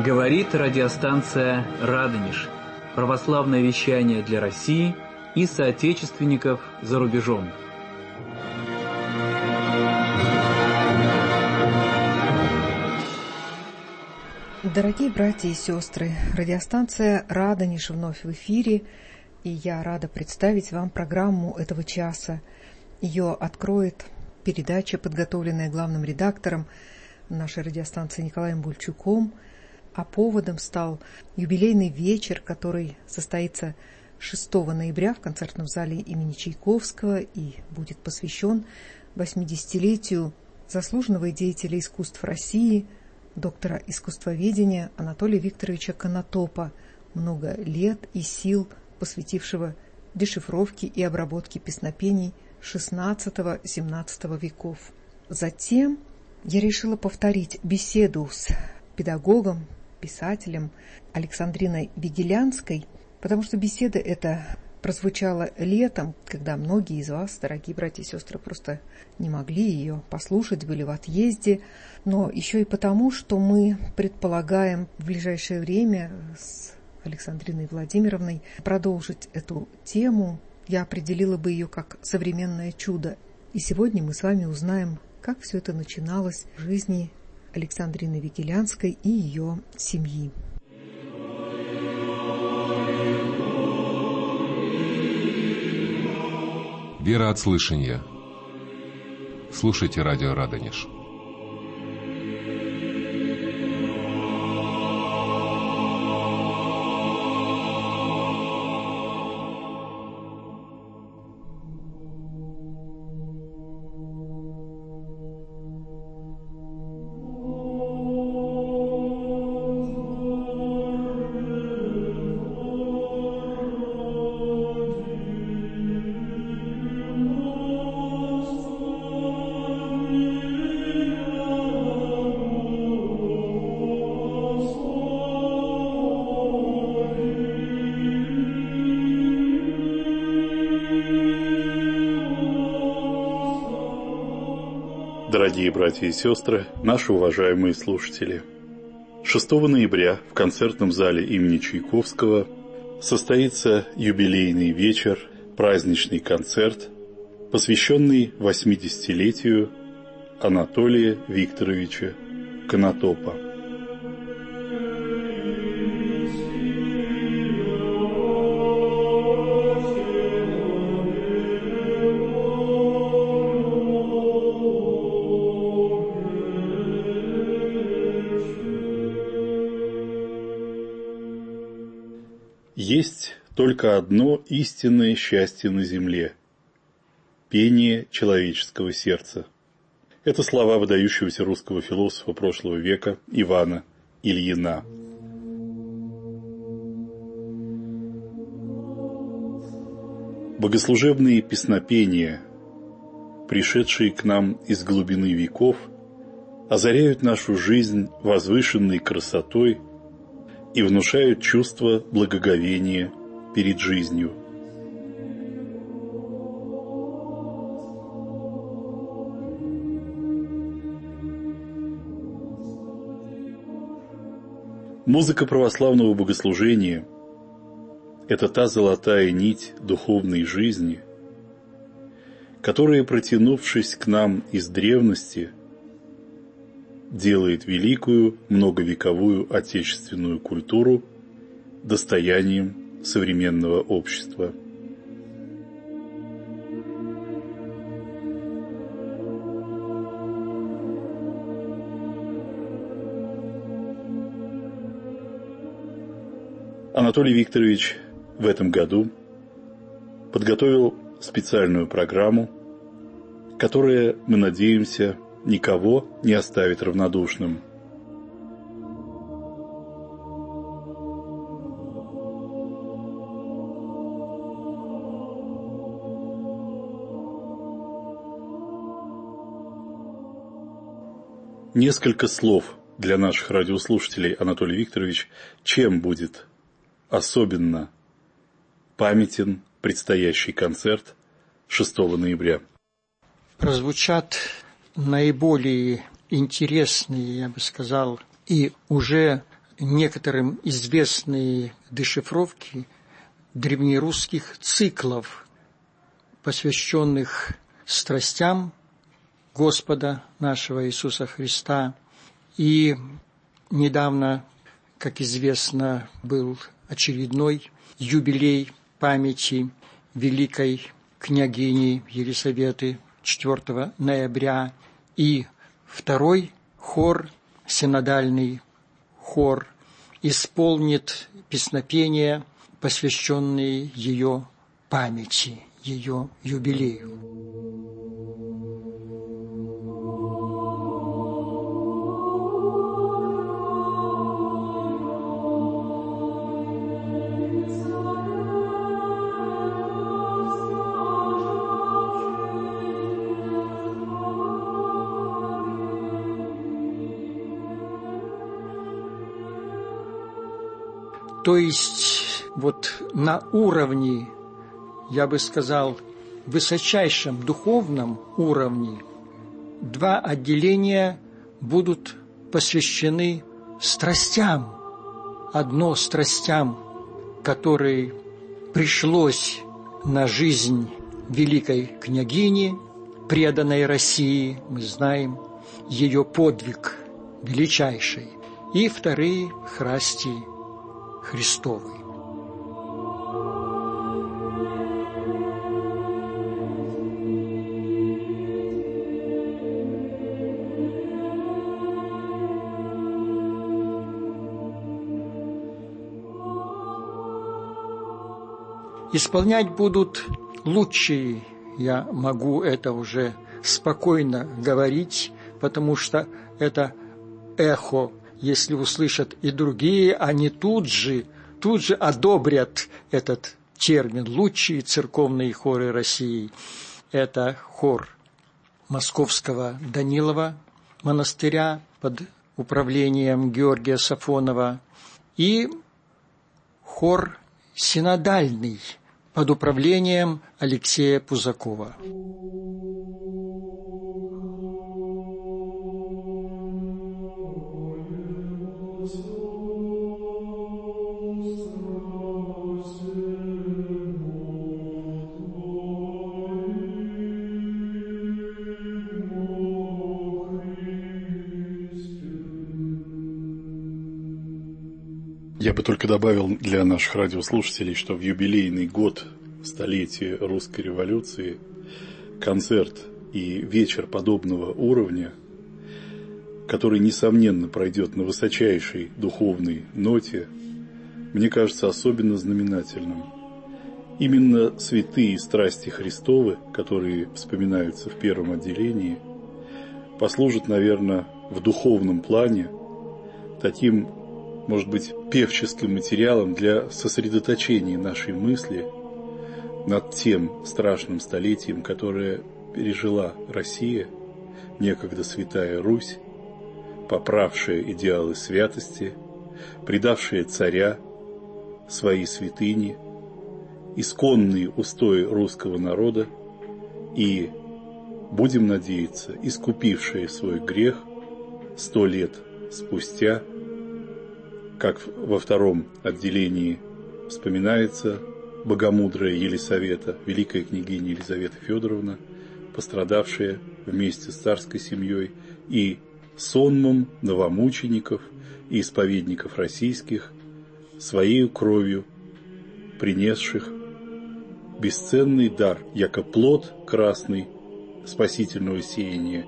Говорит радиостанция «Радонеж». Православное вещание для России и соотечественников за рубежом. Дорогие братья и сестры, радиостанция «Радонеж» вновь в эфире, и я рада представить вам программу этого часа. Ее откроет передача, подготовленная главным редактором нашей радиостанции Николаем Бульчуком, а поводом стал юбилейный вечер, который состоится 6 ноября в концертном зале имени Чайковского и будет посвящен 80-летию заслуженного деятеля искусств России, доктора искусствоведения Анатолия Викторовича Конотопа, много лет и сил посвятившего дешифровке и обработке песнопений XVI-XVII веков. Затем я решила повторить беседу с педагогом, писателем Александриной Вигелянской, потому что беседа эта прозвучала летом, когда многие из вас, дорогие братья и сестры, просто не могли ее послушать, были в отъезде, но еще и потому, что мы предполагаем в ближайшее время с Александриной Владимировной продолжить эту тему. Я определила бы ее как современное чудо. И сегодня мы с вами узнаем, как все это начиналось в жизни Александрины Вигелянской и ее семьи. Вера от слышания. Слушайте радио «Радонеж». Дорогие братья и сестры, наши уважаемые слушатели, 6 ноября в концертном зале имени Чайковского состоится юбилейный вечер, праздничный концерт, посвященный 80-летию Анатолия Викторовича Конотопа. Есть только одно истинное счастье на земле – пение человеческого сердца. Это слова выдающегося русского философа прошлого века Ивана Ильина. Богослужебные песнопения, пришедшие к нам из глубины веков, озаряют нашу жизнь возвышенной красотой и внушают чувство благоговения перед жизнью. Музыка православного богослужения – это та золотая нить духовной жизни, которая, протянувшись к нам из древности, делает великую многовековую отечественную культуру достоянием современного общества. Анатолий Викторович в этом году подготовил специальную программу, которая, мы надеемся, никого не оставит равнодушным. Несколько слов для наших радиослушателей, Анатолий Викторович, чем будет особенно памятен предстоящий концерт 6 ноября? Прозвучат наиболее интересные, я бы сказал, и уже некоторым известные дешифровки древнерусских циклов, посвященных страстям Господа нашего Иисуса Христа. И недавно, как известно, был очередной юбилей памяти великой княгини Елисаветы 4 ноября. И второй хор, синодальный хор, исполнит песнопения, посвященные ее памяти, ее юбилею. То есть вот на уровне, я бы сказал, высочайшем духовном уровне два отделения будут посвящены страстям. Одно страстям, которые пришлось на жизнь великой княгини, преданной России, мы знаем ее подвиг величайший, и вторые храсти Христовы. Исполнять будут лучшие, я могу это уже спокойно говорить, потому что это эхо. Если услышат и другие, они тут же одобрят этот термин. Лучшие церковные хоры России. Это хор Московского Данилова монастыря под управлением Георгия Сафонова и хор синодальный под управлением Алексея Пузакова. Я бы только добавил для наших радиослушателей, что в юбилейный год столетия русской революции концерт и вечер подобного уровня, который, несомненно, пройдет на высочайшей духовной ноте, мне кажется особенно знаменательным. Именно святые страсти Христовы, которые вспоминаются в первом отделении, послужат, наверное, в духовном плане таким, может быть, певческим материалом для сосредоточения нашей мысли над тем страшным столетием, которое пережила Россия, некогда святая Русь, поправшая идеалы святости, предавшая царя, свои святыни, исконные устои русского народа и, будем надеяться, искупившая свой грех 100 лет спустя. Как во втором отделении вспоминается богомудрая Елисавета, великая княгиня Елизавета Федоровна, пострадавшая вместе с царской семьей и сонмом новомучеников и исповедников российских, своею кровью принесших бесценный дар, яко плод красный спасительного сеяния.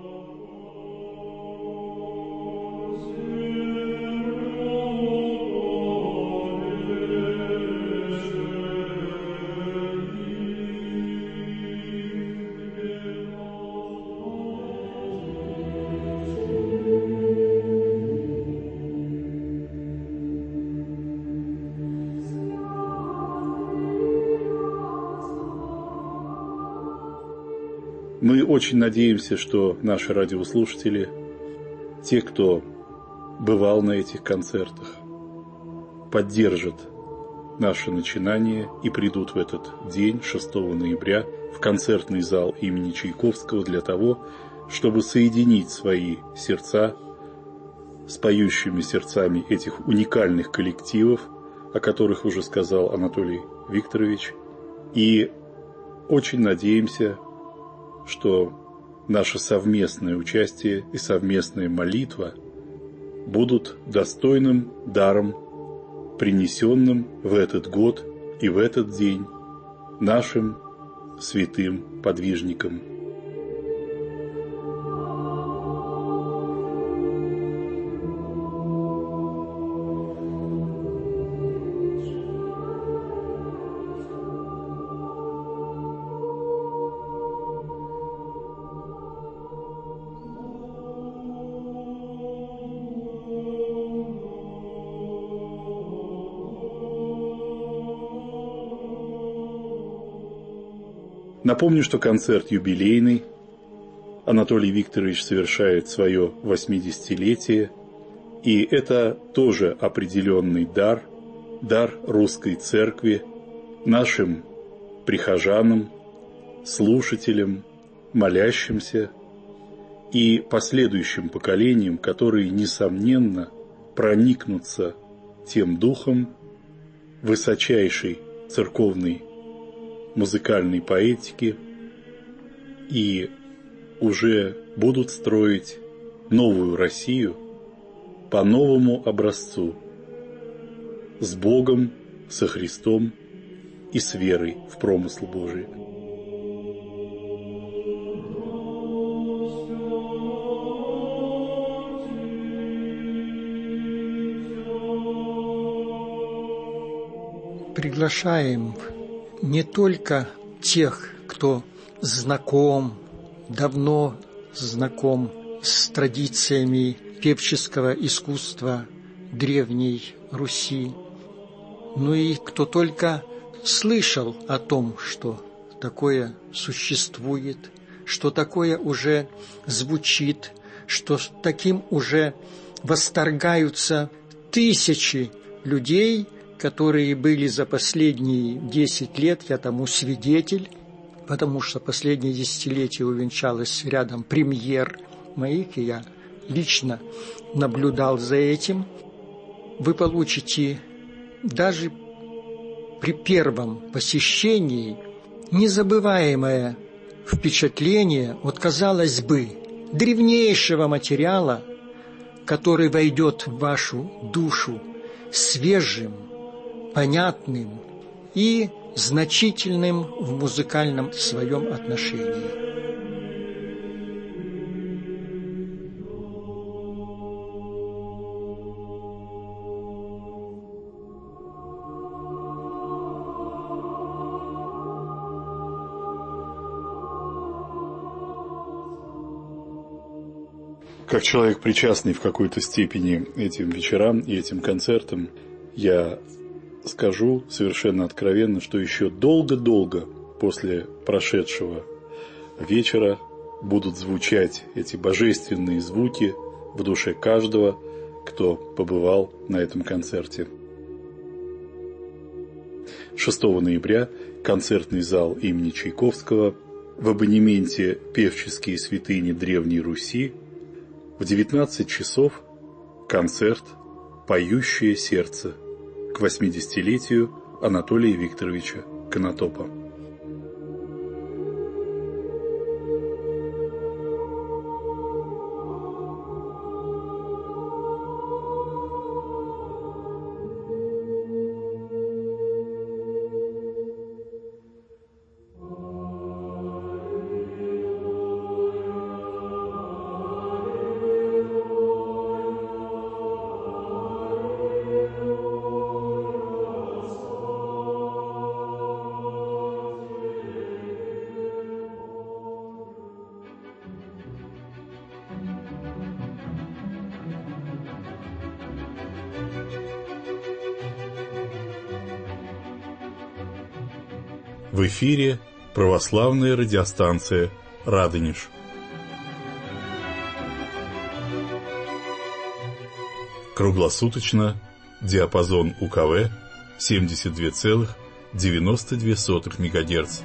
Мы очень надеемся, что наши радиослушатели, те, кто бывал на этих концертах, поддержат наше начинание и придут в этот день, 6 ноября, в концертный зал имени Чайковского для того, чтобы соединить свои сердца с поющими сердцами этих уникальных коллективов, о которых уже сказал Анатолий Викторович. И очень надеемся, что наше совместное участие и совместная молитва будут достойным даром, принесенным в этот год и в этот день нашим святым подвижникам. Напомню, что концерт юбилейный. Анатолий Викторович совершает свое 80-летие, и это тоже определенный дар русской церкви нашим прихожанам, слушателям, молящимся и последующим поколениям, которые, несомненно, проникнутся тем духом высочайшей церковной музыкальной поэтики и уже будут строить новую Россию по новому образцу, с Богом, со Христом и с верой в промыслы Божии. Приглашаем не только тех, кто давно знаком с традициями певческого искусства Древней Руси, но и кто только слышал о том, что такое существует, что такое уже звучит, что таким уже восторгаются тысячи людей, которые были за последние 10 лет, я тому свидетель, потому что последнее десятилетие увенчалось рядом премьер моих, и я лично наблюдал за этим. Вы получите даже при первом посещении незабываемое впечатление от, казалось бы, древнейшего материала, который войдет в вашу душу свежим, понятным и значительным в музыкальном своем отношении. Как человек, причастный в какой-то степени этим вечерам и этим концертам, я скажу совершенно откровенно, что еще долго-долго после прошедшего вечера будут звучать эти божественные звуки в душе каждого, кто побывал на этом концерте. 6 ноября концертный зал имени Чайковского в абонементе «Певческие святыни Древней Руси» в 19 часов концерт «Поющее сердце» к 80-летию Анатолия Викторовича Конотопа. В эфире православная радиостанция «Радонеж». Круглосуточно диапазон УКВ 72,92 МГц.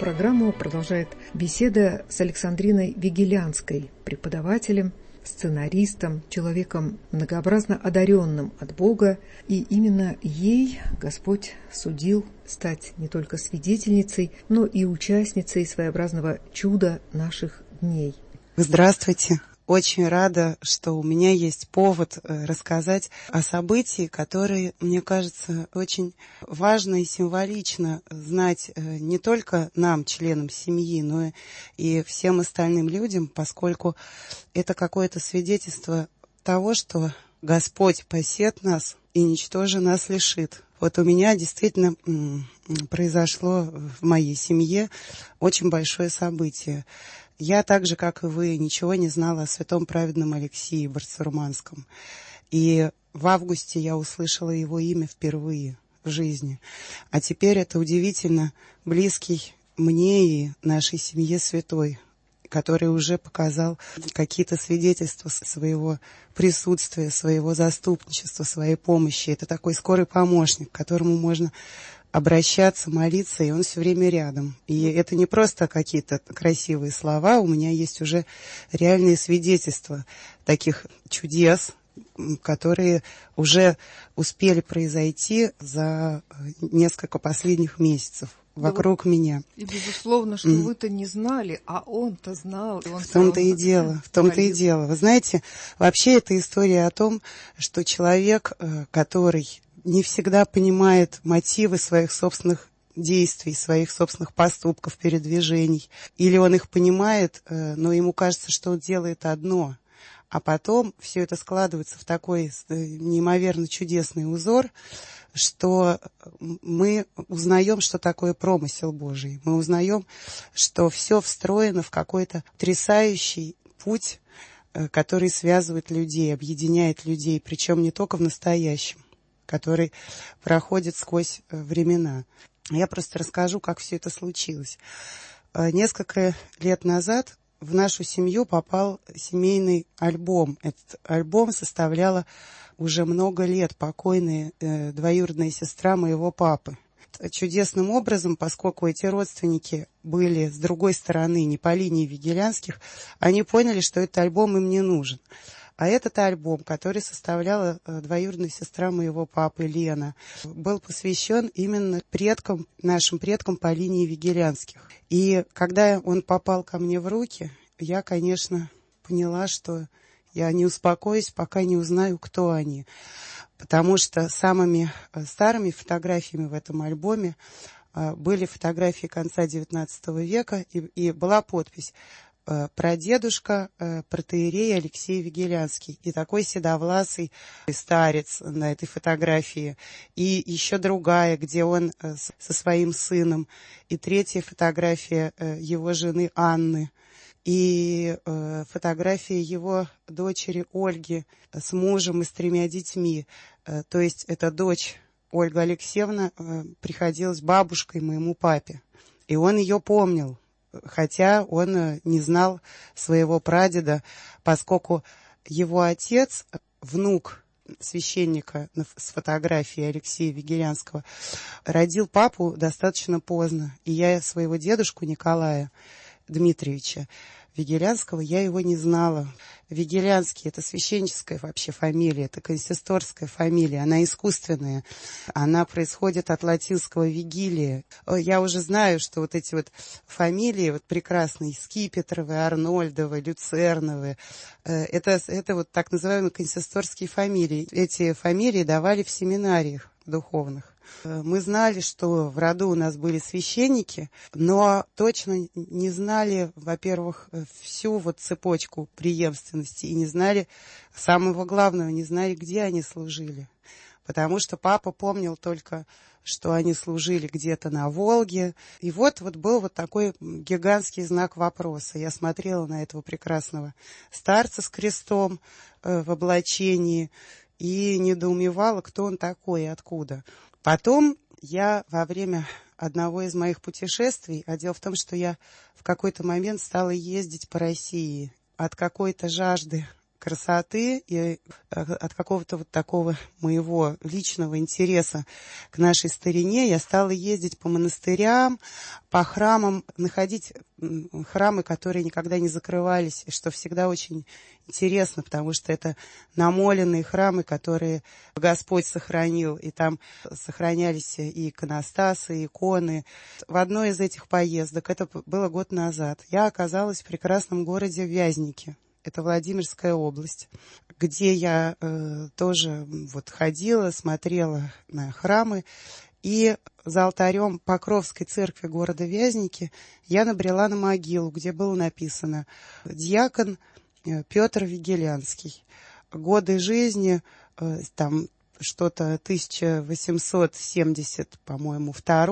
программу продолжает беседа с Александриной Вигелянской, преподавателем, сценаристом, человеком многообразно одаренным от Бога. И именно ей Господь судил стать не только свидетельницей, но и участницей своеобразного чуда наших дней. Здравствуйте. Очень рада, что у меня есть повод рассказать о событии, которое, мне кажется, очень важно и символично знать не только нам, членам семьи, но и всем остальным людям, поскольку это какое-то свидетельство того, что Господь пасет нас и ничтоже нас лишит. Вот у меня действительно произошло в моей семье очень большое событие. Я так же, как и вы, ничего не знала о святом праведном Алексии Барцаруманском. И в августе я услышала его имя впервые в жизни. А теперь это удивительно близкий мне и нашей семье святой, который уже показал какие-то свидетельства своего присутствия, своего заступничества, своей помощи. Это такой скорый помощник, к которому можно обращаться, молиться, и он все время рядом. И это не просто какие-то красивые слова, у меня есть уже реальные свидетельства таких чудес, которые уже успели произойти за несколько последних месяцев вокруг меня. И безусловно, что вы-то не знали, а он-то знал. И он в том-то и дело, в том-то и дело. Вы знаете, вообще это история о том, что человек, который не всегда понимает мотивы своих собственных действий, своих собственных поступков, передвижений. Или он их понимает, но ему кажется, что он делает одно. А потом все это складывается в такой неимоверно чудесный узор, что мы узнаем, что такое промысел Божий. Мы узнаем, что все встроено в какой-то потрясающий путь, который связывает людей, объединяет людей, причем не только в настоящем, который проходит сквозь времена. Я просто расскажу, как все это случилось. Несколько лет назад в нашу семью попал семейный альбом. Этот альбом составляла уже много лет покойная двоюродная сестра моего папы. Чудесным образом, поскольку эти родственники были с другой стороны, не по линии Вигелянских, они поняли, что этот альбом им не нужен. А этот альбом, который составляла двоюродная сестра моего папы Лена, был посвящен именно нашим предкам по линии Вигелянских. И когда он попал ко мне в руки, я, конечно, поняла, что я не успокоюсь, пока не узнаю, кто они. Потому что самыми старыми фотографиями в этом альбоме были фотографии конца XIX века, и была подпись «Прадедушка протоиерей Алексей Вигелянский». И такой седовласый старец на этой фотографии. И еще другая, где он со своим сыном. И третья фотография его жены Анны. И фотография его дочери Ольги с мужем и с 3 детьми. То есть эта дочь Ольга Алексеевна приходилась бабушкой моему папе. И он ее помнил. Хотя он не знал своего прадеда, поскольку его отец, внук священника с фотографией Алексея Вигелянского, родил папу достаточно поздно. И я своего дедушку Николая Дмитриевича Вигелянского, я его не знала. Вигелянский — это священническая вообще фамилия, это консисторская фамилия, она искусственная, она происходит от латинского «вигилия». Я уже знаю, что вот эти вот фамилии, вот прекрасные, Скипетровы, Арнольдовы, Люцерновы, это вот так называемые консисторские фамилии. Эти фамилии давали в семинариях духовных. Мы знали, что в роду у нас были священники, но точно не знали, во-первых, всю вот цепочку преемственности и не знали самого главного, не знали, где они служили. Потому что папа помнил только, что они служили где-то на Волге. И вот был вот такой гигантский знак вопроса. Я смотрела на этого прекрасного старца с крестом в облачении и недоумевала, кто он такой и откуда. Потом я во время одного из моих путешествий, а дело в том, что я в какой-то момент стала ездить по России от какой-то жажды красоты и от какого-то вот такого моего личного интереса к нашей старине я стала ездить по монастырям, по храмам, находить храмы, которые никогда не закрывались, и что всегда очень интересно, потому что это намоленные храмы, которые Господь сохранил, и там сохранялись и иконостасы, и иконы. В одной из этих поездок, это было год назад, я оказалась в прекрасном городе Вязники. Это Владимирская область, где я тоже вот ходила, смотрела на храмы. И за алтарем Покровской церкви города Вязники я набрела на могилу, где было написано «Диакон Петр Вигелянский». Годы жизни, там что-то 1870, по-моему,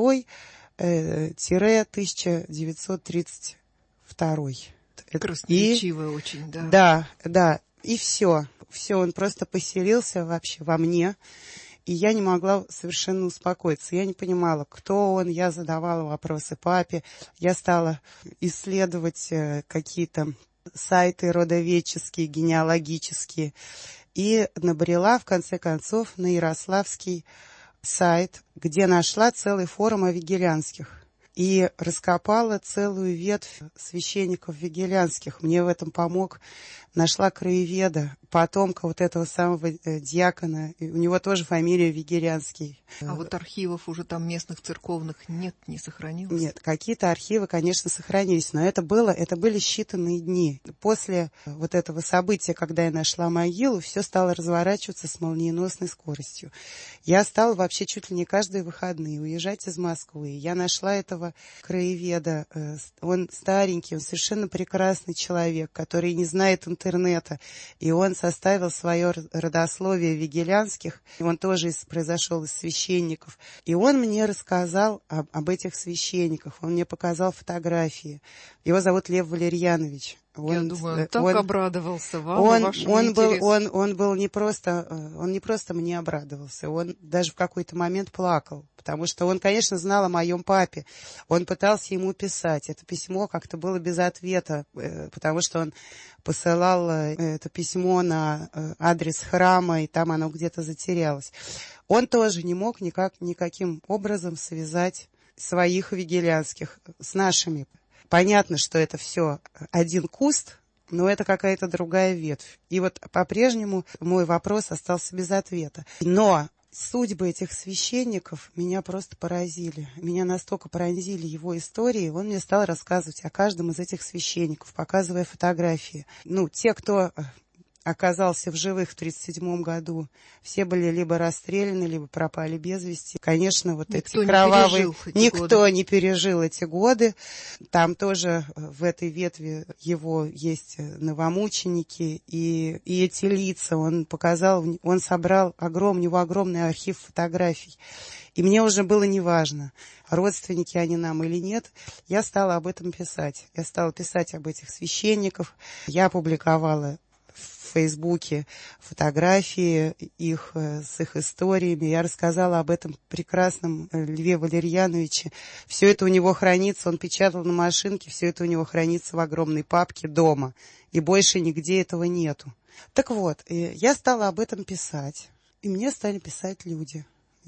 2-1932. Красноречиво очень, да. Да. И все. Он просто поселился вообще во мне. И я не могла совершенно успокоиться. Я не понимала, кто он. Я задавала вопросы папе. Я стала исследовать какие-то сайты родоведческие, генеалогические. И набрела, в конце концов, на ярославский сайт, где нашла целый форум о вигелянских. И раскопала целую ветвь священников вигелянских. Мне в этом помог. Нашла краеведа, потомка вот этого самого диакона. И у него тоже фамилия Вигелянский. А вот архивов уже там местных церковных нет, не сохранилось? Нет, какие-то архивы, конечно, сохранились, но это были считанные дни. После вот этого события, когда я нашла могилу, все стало разворачиваться с молниеносной скоростью. Я стала вообще чуть ли не каждые выходные уезжать из Москвы. Я нашла этого краеведа. Он старенький, он совершенно прекрасный человек, который не знает интернета. И он составил свое родословие вигелянских. Он тоже произошел из священников. И он мне рассказал об этих священниках. Он мне показал фотографии. Его зовут Лев Валерьянович. Я думаю, он обрадовался вам и вашему интересу. Он не просто мне обрадовался, он даже в какой-то момент плакал, потому что он, конечно, знал о моем папе. Он пытался ему писать. Это письмо как-то было без ответа, потому что он посылал это письмо на адрес храма, и там оно где-то затерялось. Он тоже не мог никаким образом связать своих вигелянских с нашими. Понятно, что это все один куст, но это какая-то другая ветвь. И вот по-прежнему мой вопрос остался без ответа. Но судьбы этих священников меня просто поразили. Меня настолько поразили его истории. Он мне стал рассказывать о каждом из этих священников, показывая фотографии. Те, кто оказался в живых в 1937 году, все были либо расстреляны, либо пропали без вести. Конечно, вот эти кровавые... Никто не пережил эти годы. Там тоже в этой ветви его есть новомученики, и эти лица он показал, он собрал у него огромный архив фотографий. И мне уже было неважно, родственники они нам или нет, я стала об этом писать. Я стала писать об этих священниках. Я опубликовала в Фейсбуке фотографии их с их историями. Я рассказала об этом прекрасном Льве Валерьяновиче. Все это у него хранится, он печатал на машинке, все это у него хранится в огромной папке дома. И больше нигде этого нету. Так вот, я стала об этом писать. И мне стали писать люди.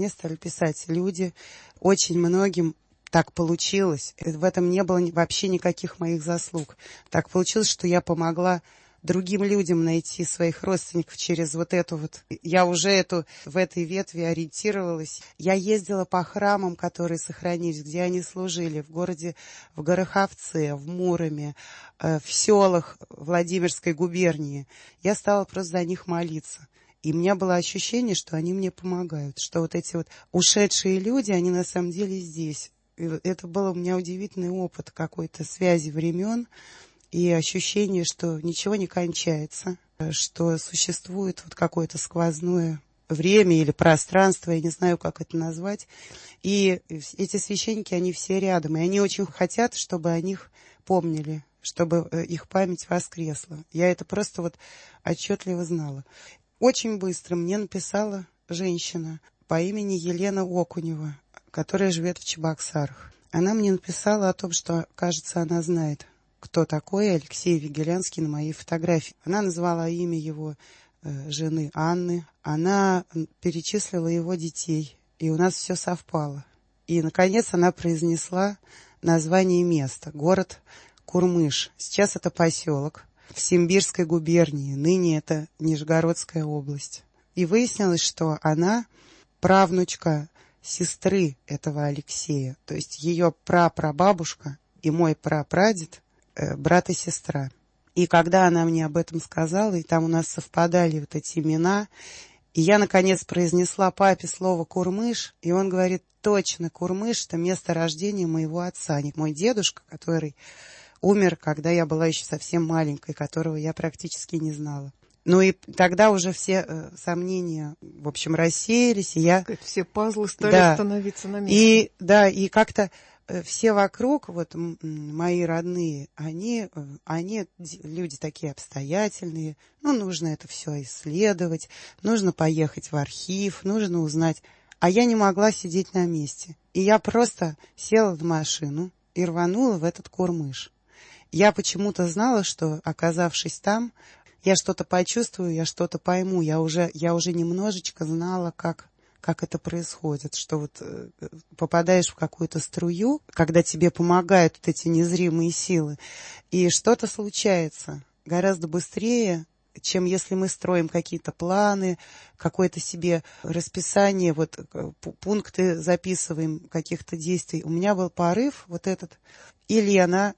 Очень многим так получилось. В этом не было вообще никаких моих заслуг. Так получилось, что я помогла другим людям найти своих родственников через вот эту вот... Я уже в этой ветви ориентировалась. Я ездила по храмам, которые сохранились, где они служили, в Гороховце, в Муроме, в селах Владимирской губернии. Я стала просто за них молиться. И у меня было ощущение, что они мне помогают, что вот эти вот ушедшие люди, они на самом деле здесь. И это был у меня удивительный опыт какой-то связи времен и ощущение, что ничего не кончается, что существует вот какое-то сквозное время или пространство, я не знаю, как это назвать. И эти священники, они все рядом, и они очень хотят, чтобы о них помнили, чтобы их память воскресла. Я это просто вот отчетливо знала. Очень быстро мне написала женщина по имени Елена Окунева, которая живет в Чебоксарах. Она мне написала о том, что, кажется, она знает, кто такой Алексей Вигелянский на моей фотографии. Она назвала имя его жены Анны, она перечислила его детей, и у нас все совпало. И, наконец, она произнесла название места, город Курмыш. Сейчас это поселок в Симбирской губернии, ныне это Нижегородская область. И выяснилось, что она правнучка сестры этого Алексея, то есть ее прапрабабушка и мой прапрадед, брат и сестра. И когда она мне об этом сказала, и там у нас совпадали вот эти имена, и я, наконец, произнесла папе слово «Курмыш», и он говорит: точно, Курмыш — это место рождения моего отца, мой дедушка, который умер, когда я была еще совсем маленькой, которого я практически не знала. Ну и тогда уже все сомнения, в общем, рассеялись, и я... Все пазлы стали становиться на место. И как-то все вокруг, вот мои родные, они люди такие обстоятельные, нужно это все исследовать, нужно поехать в архив, нужно узнать. А я не могла сидеть на месте. И я просто села в машину и рванула в этот Курмыш. Я почему-то знала, что, оказавшись там, я что-то почувствую, я что-то пойму. Я уже немножечко знала, как это происходит, что вот попадаешь в какую-то струю, когда тебе помогают вот эти незримые силы, и что-то случается гораздо быстрее, чем если мы строим какие-то планы, какое-то себе расписание, вот пункты записываем каких-то действий. У меня был порыв вот этот. И Лена,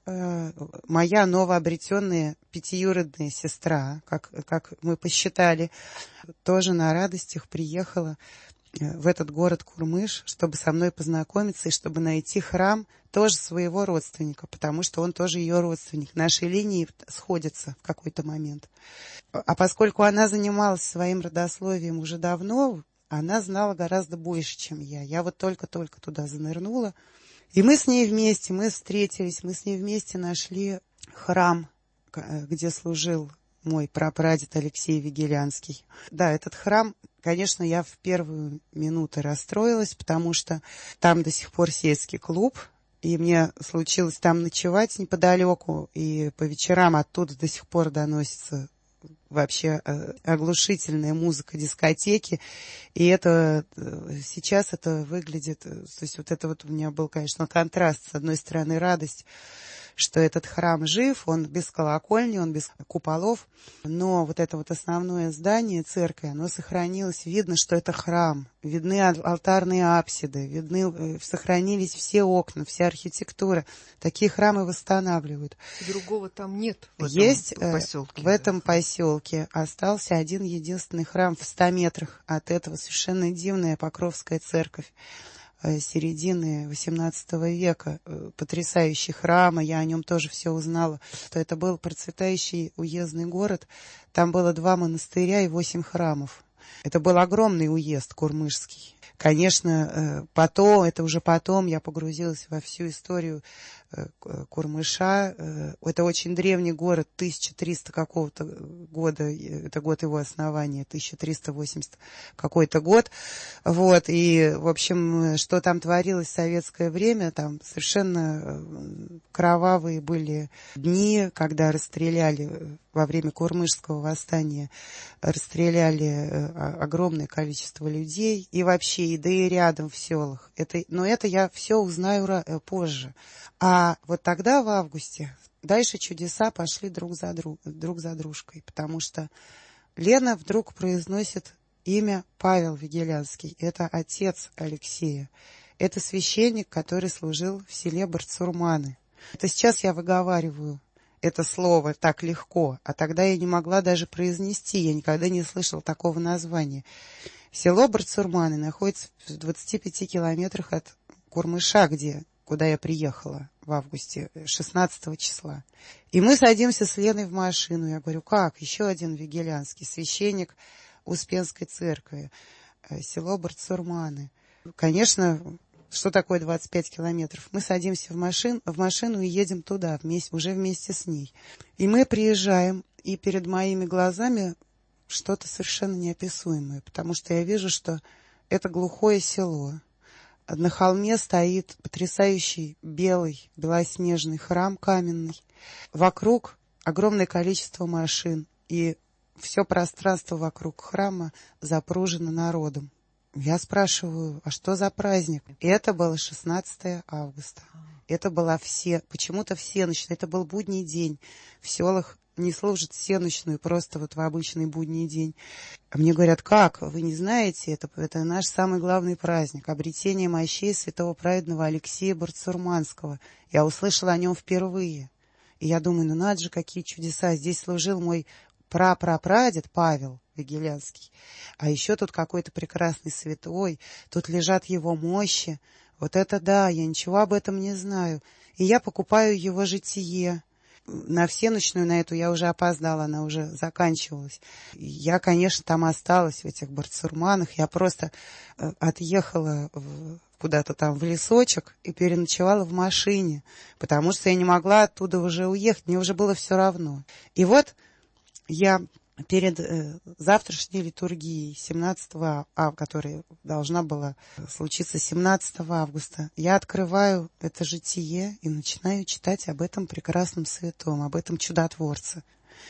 моя новообретенная пятиюродная сестра, как мы посчитали, тоже на радостях приехала в этот город Курмыш, чтобы со мной познакомиться и чтобы найти храм тоже своего родственника, потому что он тоже ее родственник. Наши линии сходятся в какой-то момент. А поскольку она занималась своим родословием уже давно, она знала гораздо больше, чем я. Я вот только-только туда занырнула. И мы с ней вместе, мы встретились, мы с ней вместе нашли храм, где служил мой прапрадед Алексей Вигелянский. Да, этот храм, конечно, я в первую минуту расстроилась, потому что там до сих пор сельский клуб, и мне случилось там ночевать неподалеку, и по вечерам оттуда до сих пор доносится вообще оглушительная музыка дискотеки, и это сейчас это выглядит, то есть вот это вот у меня был, конечно, контраст. С одной стороны, радость, что этот храм жив, он без колокольни, он без куполов, но вот это вот основное здание, церковь, оно сохранилось, видно, что это храм, видны алтарные апсиды, сохранились все окна, вся архитектура. Такие храмы восстанавливают. Другого там нет в этом поселке. В этом поселке остался один единственный храм в 100 метрах от этого, совершенно дивная Покровская церковь середины XVIII века, потрясающий храм, я о нем тоже все узнала, что это был процветающий уездный город, там было 2 монастыря и 8 храмов. Это был огромный уезд курмышский. Конечно, это уже потом я погрузилась во всю историю Курмыша. Это очень древний город, 1300 какого-то года, это год его основания, 1380 какой-то год. Вот, и, в общем, что там творилось в советское время, там совершенно кровавые были дни, когда расстреляли во время Курмышского восстания, расстреляли огромное количество людей, и вообще, да и рядом в селах. Но это я все узнаю позже. А вот тогда, в августе, дальше чудеса пошли друг за дружкой, потому что Лена вдруг произносит имя Павел Вигелянский. Это отец Алексея. Это священник, который служил в селе Барцурманы. Это сейчас я выговариваю это слово так легко, а тогда я не могла даже произнести, я никогда не слышала такого названия. Село Барцурманы находится в 25 километрах от Курмыша, куда я приехала в августе, 16 числа. И мы садимся с Леной в машину. Я говорю, как? Еще один Вигелянский, священник Успенской церкви, село Барцурманы. Конечно, что такое 25 километров? Мы садимся в машину и едем туда, уже вместе с ней. И мы приезжаем, и перед моими глазами что-то совершенно неописуемое, потому что я вижу, что это глухое село. на холме стоит потрясающий белый, белоснежный храм каменный. Вокруг огромное количество машин, и все пространство вокруг храма запружено народом. Я спрашиваю, а что за праздник? И это было 16 августа. Это была почему-то всенощная. Это был будний день. В селах не служат всенощную, просто вот в обычный будний день. А мне говорят, как? Вы не знаете? Это наш самый главный праздник. Обретение мощей святого праведного Алексея Барцурманского. Я услышала о нем впервые. И я думаю, ну надо же, какие чудеса. Здесь служил мой прапрапрадед Павел Вигелянский. А еще тут какой-то прекрасный святой. Тут лежат его мощи. Вот это да, я ничего об этом не знаю. И я покупаю его житие. На всенощную, на эту я уже опоздала, она уже заканчивалась. Я, конечно, там осталась, в этих Барцурманах. Я просто отъехала куда-то там в лесочек и переночевала в машине, потому что я не могла оттуда уже уехать, мне уже было все равно. И вот я перед завтрашней литургией 17 которая должна была случиться 17 августа, я открываю это житие и начинаю читать об этом прекрасном святом, об этом чудотворце.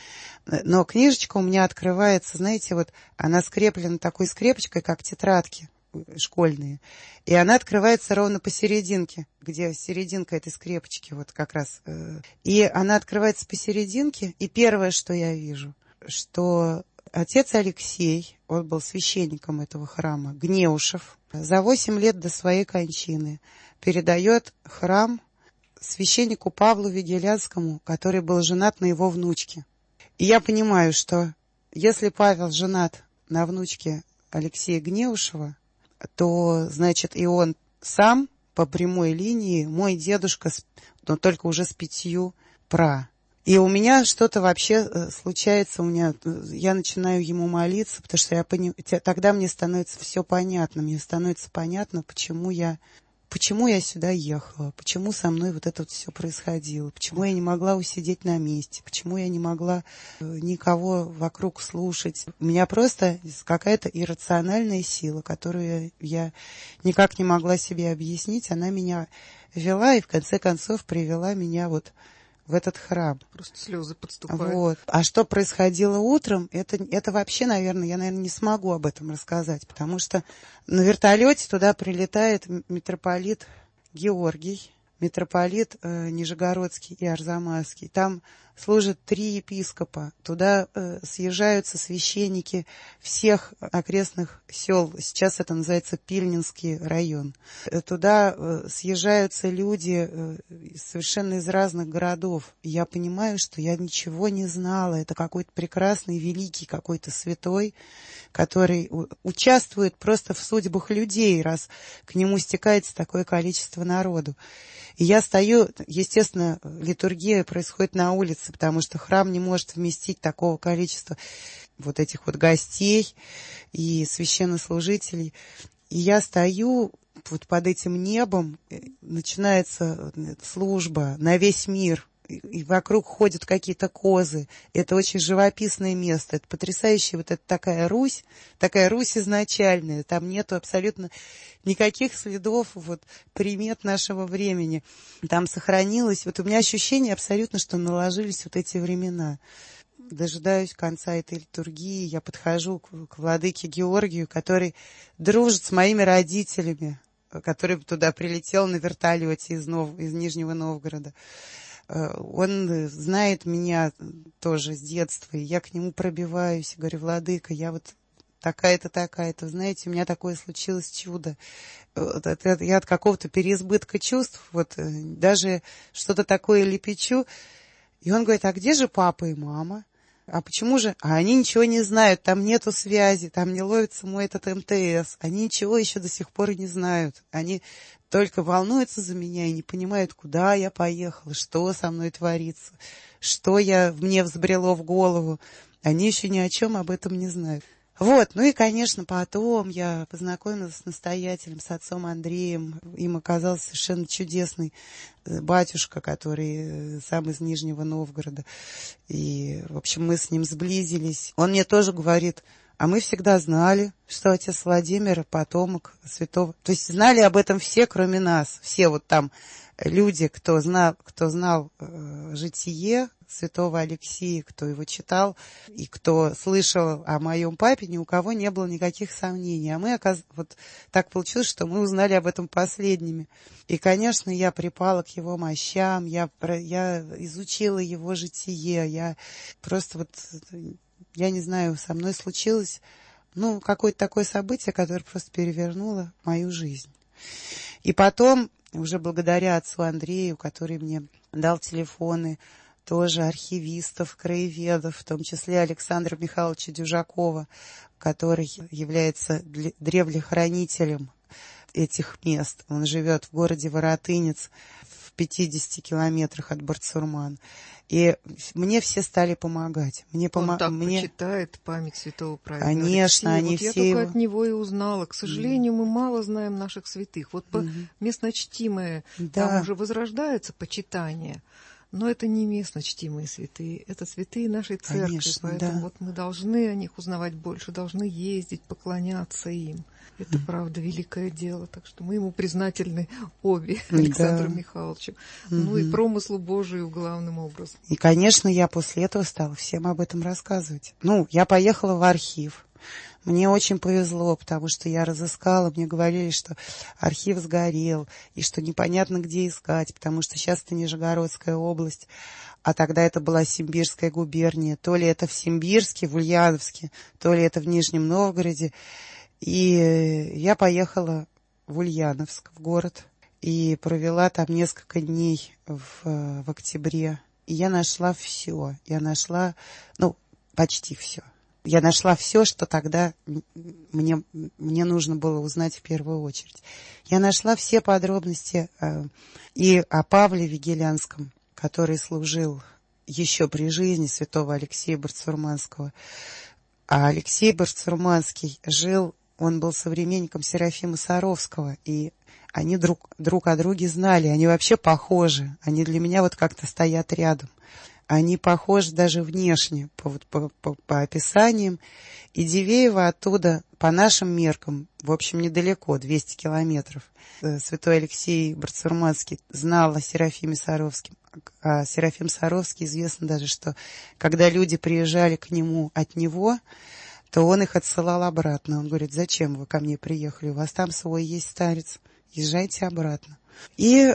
Но книжечка у меня открывается, знаете, вот она скреплена такой скрепочкой, как тетрадки школьные, и она открывается ровно посерединке, где серединка этой скрепочки, вот как раз. И она открывается посерединке, и первое, что я вижу, что отец Алексей, он был священником этого храма, Гнеушев, за 8 лет до своей кончины передает храм священнику Павлу Вигелянскому, который был женат на его внучке. И я понимаю, что если Павел женат на внучке Алексея Гнеушева, то, значит, и он сам по прямой линии мой дедушка, но только уже с 5 пра. И у меня что-то вообще случается, я начинаю ему молиться, потому что тогда мне становится все понятно. Мне становится понятно, почему я сюда ехала, почему со мной вот это вот все происходило, почему я не могла усидеть на месте, почему я не могла никого вокруг слушать. У меня просто какая-то иррациональная сила, которую я никак не могла себе объяснить. Она меня вела и в конце концов привела меня вот в этот храм. Просто слезы подступают. Вот. А что происходило утром, это вообще, наверное, я не смогу об этом рассказать, потому что на вертолете туда прилетает митрополит Георгий, митрополит Нижегородский и Арзамасский. Там служат 3 епископа. Туда съезжаются священники всех окрестных сел. Сейчас это называется Пильнинский район. Туда съезжаются люди совершенно из разных городов. И я понимаю, что я ничего не знала. Это какой-то прекрасный, великий какой-то святой, который участвует просто в судьбах людей, раз к нему стекается такое количество народу. И я стою, естественно, литургия происходит на улице, потому что храм не может вместить такого количества вот этих вот гостей и священнослужителей. И я стою вот под этим небом, начинается служба на весь мир, и вокруг ходят какие-то козы. Это очень живописное место. Это потрясающая вот эта такая Русь изначальная. Там нету абсолютно никаких следов, вот, примет нашего времени. Там сохранилось. Вот у меня ощущение абсолютно, что наложились вот эти времена. Дожидаюсь конца этой литургии. Я подхожу к владыке Георгию, который дружит с моими родителями, который туда прилетел на вертолете из Нижнего Новгорода. Он знает меня тоже с детства, и я к нему пробиваюсь, и говорю: владыка, я вот такая-то, знаете, у меня такое случилось чудо. Я от какого-то переизбытка чувств, вот даже что-то такое лепечу. И он говорит: а где же папа и мама? А почему же? А они ничего не знают, там нету связи, там не ловится мой этот МТС. Они ничего еще до сих пор не знают. Они только волнуются за меня и не понимают, куда я поехала, что со мной творится, что мне взбрело в голову. Они еще ни о чем об этом не знают. Вот, ну и, конечно, потом я познакомилась с настоятелем, с отцом Андреем. Им оказался совершенно чудесный батюшка, который сам из Нижнего Новгорода. И, в общем, мы с ним сблизились. Он мне тоже говорит: А мы всегда знали, что отец Владимир — потомок святого. То есть знали об этом все, кроме нас. Все вот там люди, кто знал житие святого Алексия, кто его читал и кто слышал о моем папе, ни у кого не было никаких сомнений. А мы, вот так получилось, что мы узнали об этом последними. И, конечно, я припала к его мощам, я изучила его житие, я просто вот, я не знаю, со мной случилось, какое-то такое событие, которое просто перевернуло мою жизнь. И потом, уже благодаря отцу Андрею, который мне дал телефоны, тоже архивистов, краеведов, в том числе Александра Михайловича Дюжакова, который является древлехранителем этих мест. Он живет в городе Воротынец, в 50 километрах от Барцурман. И мне все стали помогать. Он так почитает память святого праведного Конечно, Алексея. они вот все я только от него и узнала. К сожалению, мы мало знаем наших святых. Вот местно чтимые, там уже возрождается почитание. Но это не местно чтимые святые, это святые нашей церкви. Конечно, поэтому вот мы должны о них узнавать больше, должны ездить, поклоняться им. Это, правда, великое дело. Так что мы ему признательны обе, Александру Михайловичу. И промыслу Божию главным образом. И, конечно, я после этого стала всем об этом рассказывать. Я поехала в архив. Мне очень повезло, потому что я разыскала, мне говорили, что архив сгорел, и что непонятно, где искать, потому что сейчас это Нижегородская область, а тогда это была Симбирская губерния. То ли это в Симбирске, в Ульяновске, то ли это в Нижнем Новгороде. И я поехала в Ульяновск, в город, и провела там несколько дней в октябре. И я нашла все. Я нашла, почти все. Я нашла все, что тогда мне нужно было узнать в первую очередь. Я нашла все подробности и о Павле Вигелянском, который служил еще при жизни святого Алексея Барцурманского. А Алексей Барцурманский он был современником Серафима Саровского, и они друг о друге знали, они вообще похожи, они для меня вот как-то стоят рядом. Они похожи даже внешне, по описаниям. И Дивеево оттуда, по нашим меркам, в общем, недалеко, 200 километров. Святой Алексей Барцурманский знал о Серафиме Саровском. А Серафим Саровский известно даже, что когда люди приезжали к нему от него, то он их отсылал обратно. Он говорит: зачем вы ко мне приехали? У вас там свой есть старец. Езжайте обратно. И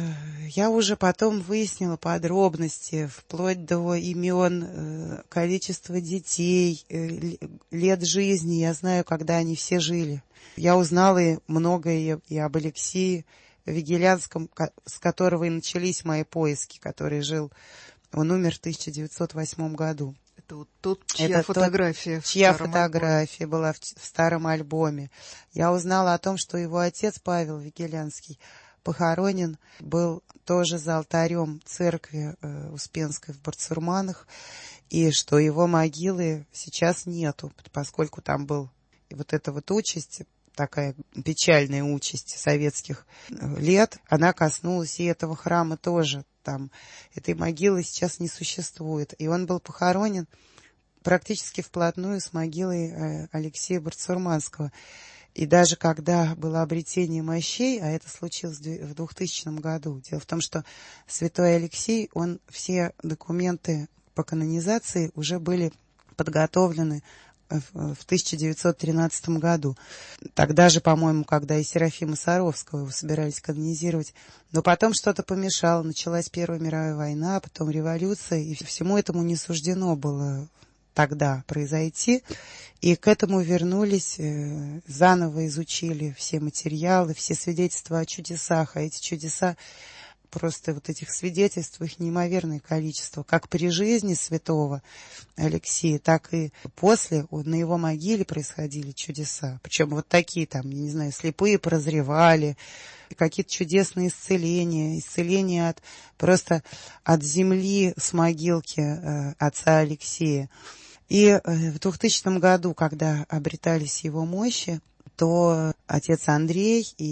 я уже потом выяснила подробности, вплоть до имен, количества детей, лет жизни. Я знаю, когда они все жили. Я узнала многое и об Алексее Вигелянском, с которого и начались мои поиски, который жил. Он умер в 1908 году. Это вот тот, чья фотография была в старом альбоме. Я узнала о том, что его отец Павел Вигелянский похоронен был тоже за алтарем церкви Успенской в Барцурманах, и что его могилы сейчас нету, поскольку там был вот эта вот участь, такая печальная участь советских лет, она коснулась и этого храма тоже. Там этой могилы сейчас не существует. И он был похоронен практически вплотную с могилой Алексея Барцурманского. И даже когда было обретение мощей, а это случилось в 2000 году, дело в том, что святой Алексей, все документы по канонизации уже были подготовлены в 1913 году. Тогда же, по-моему, когда и Серафима Саровского его собирались канонизировать. Но потом что-то помешало. Началась Первая мировая война, потом революция, и всему этому не суждено было тогда произойти. И к этому вернулись, заново изучили все материалы, все свидетельства о чудесах. А эти чудеса, просто вот этих свидетельств, их неимоверное количество. Как при жизни святого Алексея, так и после на его могиле происходили чудеса. Причем вот такие там, я не знаю, слепые прозревали, какие-то чудесные исцеления просто от земли с могилки отца Алексея. И в 2000 году, когда обретались его мощи, то отец Андрей и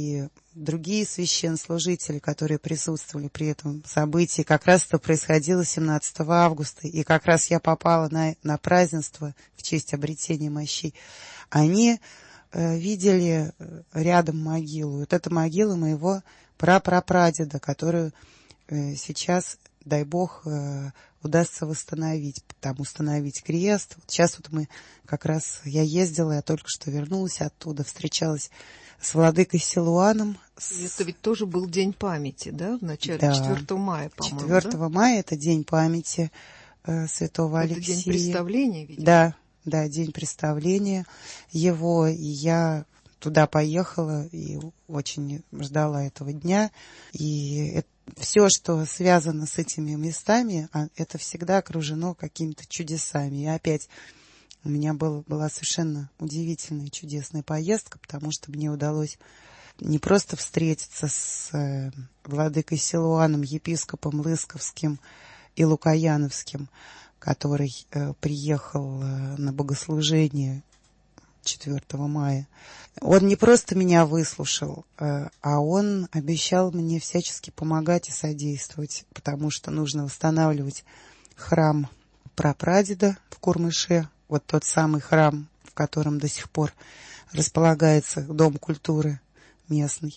другие священнослужители, которые присутствовали при этом событии. Как раз это происходило 17 августа, и как раз я попала на празднество в честь обретения мощей. Они видели рядом могилу. Вот это могила моего прапрапрадеда, которую сейчас, дай Бог, удастся восстановить, там установить крест. Вот сейчас вот я ездила, я только что вернулась оттуда, встречалась с владыкой Силуаном. Это ведь тоже был День памяти, да, в начале 4 мая, по-моему, 4 мая это День памяти святого Алексия. Это День представления, видимо. Да, День представления его, и я туда поехала и очень ждала этого дня. И все, что связано с этими местами, это всегда окружено какими-то чудесами. И опять у меня была совершенно удивительная, чудесная поездка, потому что мне удалось не просто встретиться с владыкой Силуаном, епископом Лысковским и Лукаяновским, который приехал на богослужение 4 мая. Он не просто меня выслушал, а он обещал мне всячески помогать и содействовать, потому что нужно восстанавливать храм прапрадеда в Курмыше, вот тот самый храм, в котором до сих пор располагается Дом культуры местный,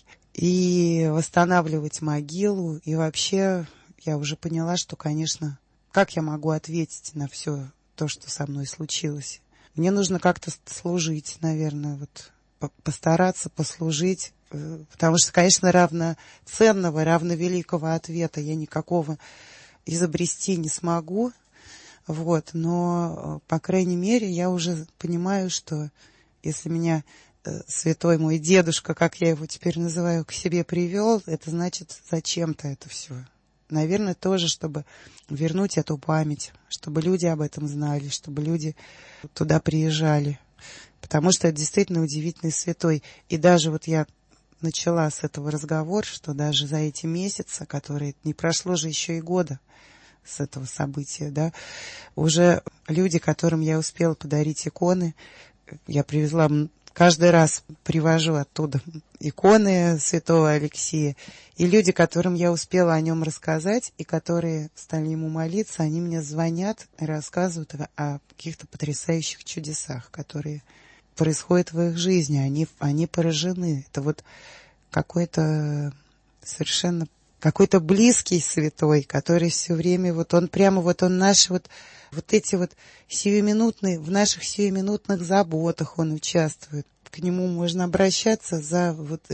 и восстанавливать могилу. И вообще я уже поняла, что, конечно, как я могу ответить на все то, что со мной случилось? Мне нужно как-то служить, наверное, вот постараться послужить, потому что, конечно, равноценного, равновеликого ответа я никакого изобрести не смогу, вот, но, по крайней мере, я уже понимаю, что если меня святой мой дедушка, как я его теперь называю, к себе привел, это значит зачем-то это все. Наверное, тоже, чтобы вернуть эту память, чтобы люди об этом знали, чтобы люди туда приезжали. Потому что это действительно удивительный святой. И даже вот я начала с этого разговора, что даже за эти месяцы, которые не прошло же еще и года с этого события, да, уже люди, которым я успела подарить иконы, я привезла, каждый раз привожу оттуда иконы святого Алексия, и люди, которым я успела о нем рассказать, и которые стали ему молиться, они мне звонят и рассказывают о каких-то потрясающих чудесах, которые происходят в их жизни. Они поражены. Это вот какой-то совершенно какой-то близкий святой, который все время он наши вот эти вот сиюминутные, в наших сиюминутных заботах он участвует. К нему можно обращаться за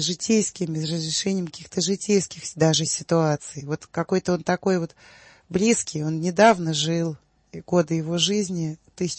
разрешением каких-то житейских даже ситуаций. Вот какой-то он такой вот близкий, он недавно жил, и годы его жизни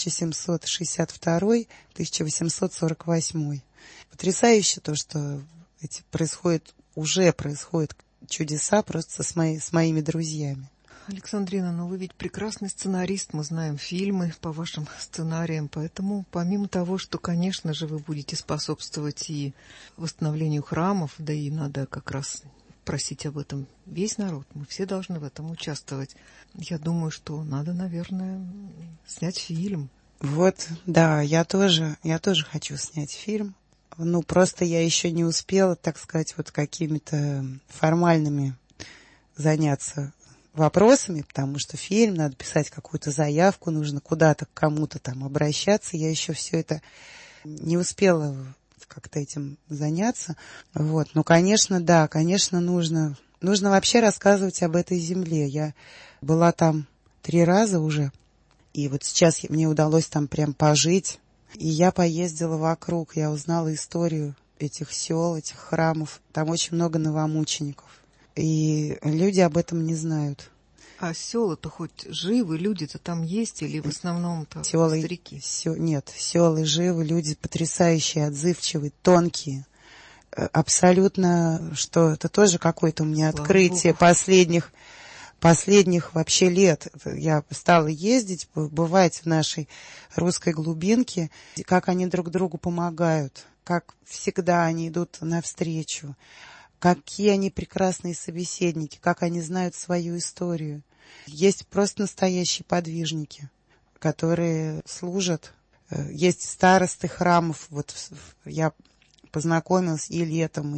1762-1848. Потрясающе то, что уже происходят чудеса просто с моими друзьями. Александрина, вы ведь прекрасный сценарист, мы знаем фильмы по вашим сценариям, поэтому помимо того, что, конечно же, вы будете способствовать и восстановлению храмов, да и надо как раз просить об этом весь народ, мы все должны в этом участвовать. Я думаю, что надо, наверное, снять фильм. Вот, да, я тоже хочу снять фильм. Просто я еще не успела, так сказать, какими-то формальными заняться вопросами, потому что фильм, надо писать какую-то заявку, нужно куда-то к кому-то там обращаться. Я еще все это не успела как-то этим заняться. Вот. Конечно, да, конечно, нужно вообще рассказывать об этой земле. Я была там 3 раза уже, и вот сейчас мне удалось там прям пожить. И я поездила вокруг, я узнала историю этих сел, этих храмов. Там очень много новомучеников. И люди об этом не знают. А села-то хоть живы, люди-то там есть, или в основном-то старики? Нет, селы живы, люди потрясающие, отзывчивые, тонкие. Абсолютно, что это тоже какое-то у меня открытие последних вообще лет. Я стала ездить, бывать в нашей русской глубинке, как они друг другу помогают, как всегда они идут навстречу, какие они прекрасные собеседники, как они знают свою историю. Есть просто настоящие подвижники, которые служат. Есть старосты храмов. Вот я познакомилась и летом, и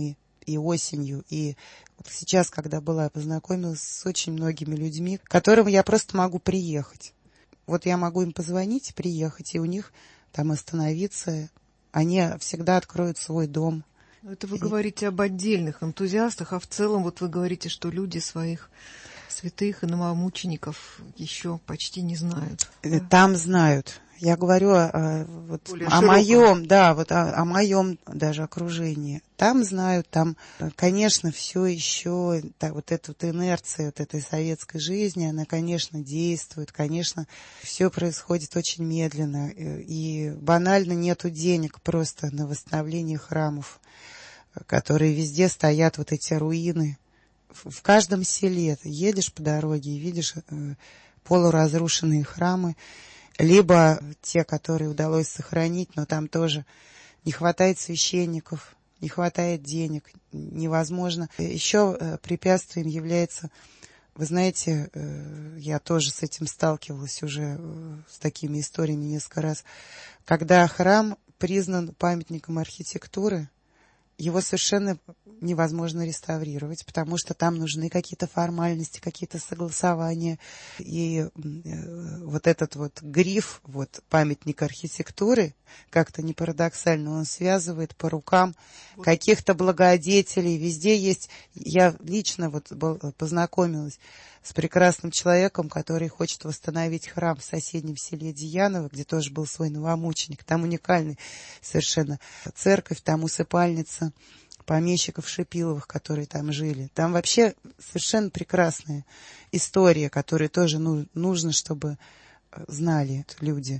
и осенью, и вот сейчас, когда была, я познакомилась с очень многими людьми, к которым я просто могу приехать. Вот я могу им позвонить, приехать, и у них там остановиться. Они всегда откроют свой дом. Это вы говорите об отдельных энтузиастах, а в целом вот вы говорите, что люди своих святых и новомучеников еще почти не знают. Там знают. Я говорю вот о моем, да, вот о моем даже окружении. Там знают, там, конечно, все еще, вот эта вот инерция вот этой советской жизни, она, конечно, действует, конечно, все происходит очень медленно, и банально нету денег просто на восстановление храмов, которые везде стоят, вот эти руины. В каждом селе ты едешь по дороге и видишь полуразрушенные храмы, либо те, которые удалось сохранить, но там тоже не хватает священников, не хватает денег, невозможно. Еще препятствием является, вы знаете, я тоже с этим сталкивалась уже, с такими историями несколько раз, когда храм признан памятником архитектуры, его совершенно невозможно реставрировать, потому что там нужны какие-то формальности, какие-то согласования. И вот этот вот гриф, вот памятник архитектуры, как-то не парадоксально, он связывает по рукам каких-то благодетелей. Везде есть... Я лично вот познакомилась с прекрасным человеком, который хочет восстановить храм в соседнем селе Дьяново, где тоже был свой новомученик. Там уникальный совершенно церковь, там усыпальница помещиков Шипиловых, которые там жили. Там вообще совершенно прекрасная история, которую тоже нужно, чтобы знали люди.